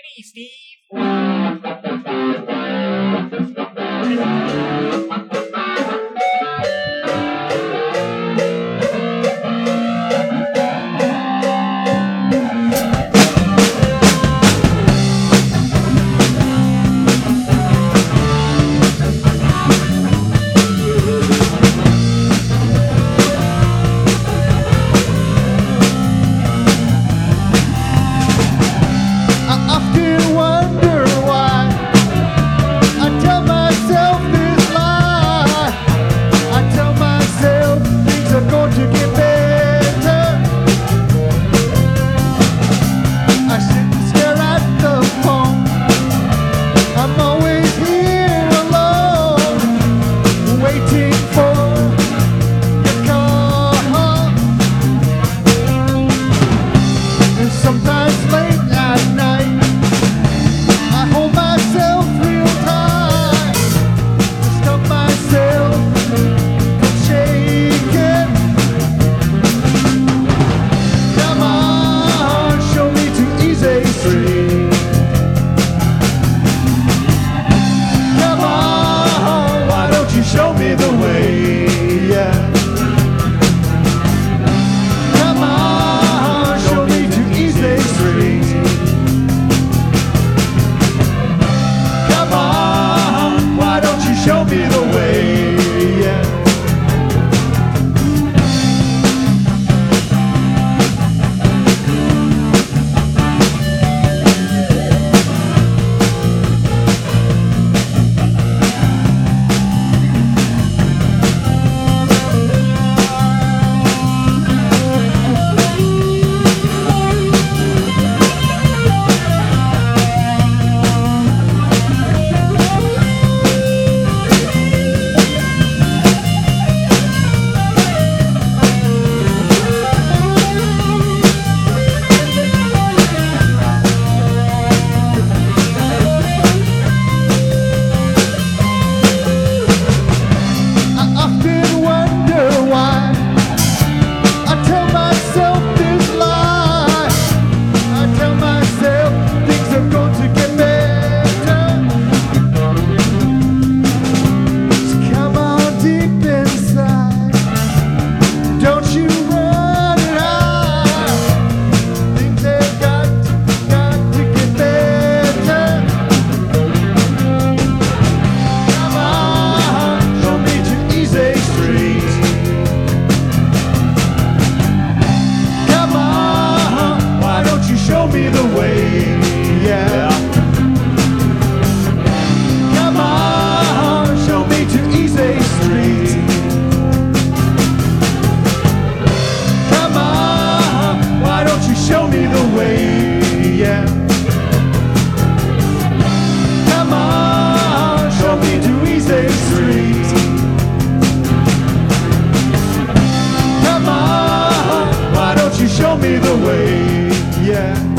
Hey, Steve. Show me the way, yeah. Come on, show me to Easy Street. Come on, why don't you show me the way, yeah. Show me the way, yeah. Come on, show me to Easy Street. Come on, why don't you show me the way, yeah. Come on, show me to Easy Street. Come on, why don't you show me the way, yeah.